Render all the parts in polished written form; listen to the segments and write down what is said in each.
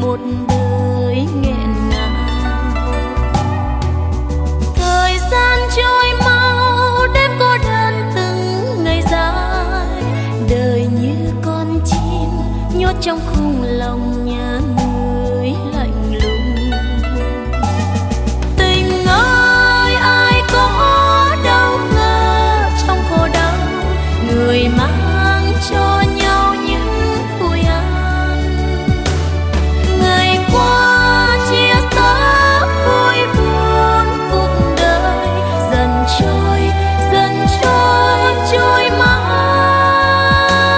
một đời nghẹn ngào. Thời gian trôi mau, đêm cô đơn từng ngày dài, đời như con chim nhốt trong khung lòng nhà người lạnh lùng. Tình ơi ai có đâu ngờ trong khổ đau, người mang cho nhau những vui an. Ngày qua chia sẻ vui buồn, cuộc đời dần trôi trôi mãi.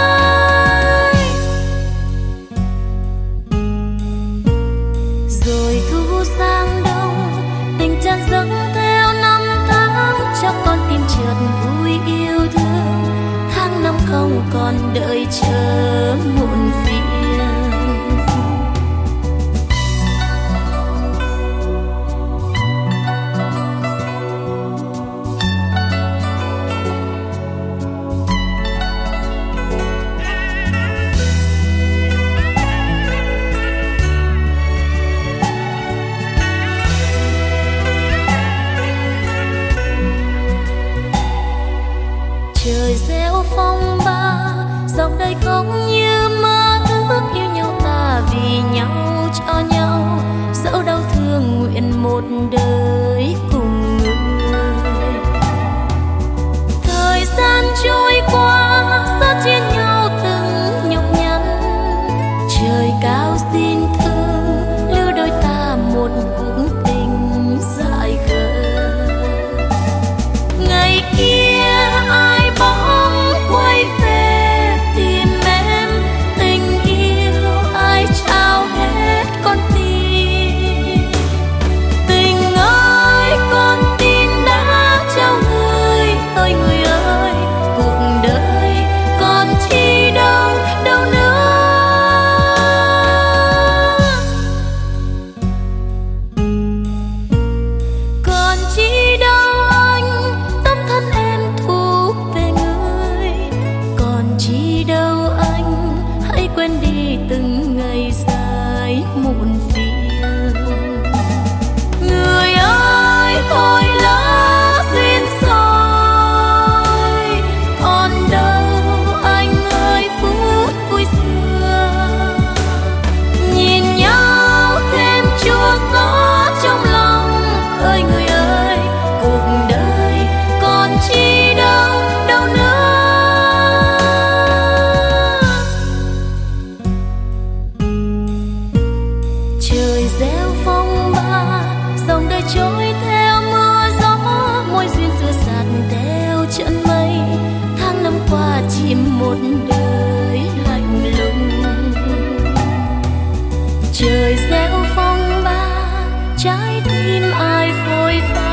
Rồi thu sang đông, tình tràn dâng theo năm tháng, cho con tim chợt vui yêu thương. Tháng năm không còn đợi chờ muộn phiền. Trời gieo phong ba, dòng đời không như mơ ước, yêu nhau ta vì nhau cho nhau, dẫu đau thương nguyện một đời cùng người. Thời gian trôi qua, xa chia nhau từng nhọc nhằn, trời cao xin thương lưu đôi ta một cuộc tình dại khờ. Ngày kia ai bóng quay về tìm em, tình yêu ai trao hết con tim. Tình ơi con tim đã trao người ơi, người ơi cuộc đời còn chi đâu đâu nữa. Còn chi đâu anh, tâm thân em thuộc về người. Còn chi đâu anh, hãy quên đi từng ngày dài muộn phiền. Người ơi thôi lỡ duyên rồi, còn đâu anh ơi phút vui xưa. Nhìn nhau thêm chua xót trong lòng ơi, người ơi cuộc đời còn chi đâu đâu nữa. Trời gieo phong ba, dòng đời trôi theo mưa gió, mối duyên xưa sạt theo trận mây. Tháng năm qua chìm một đời lạnh lùng. Trời gieo phong ba, trái tim ai phôi pha.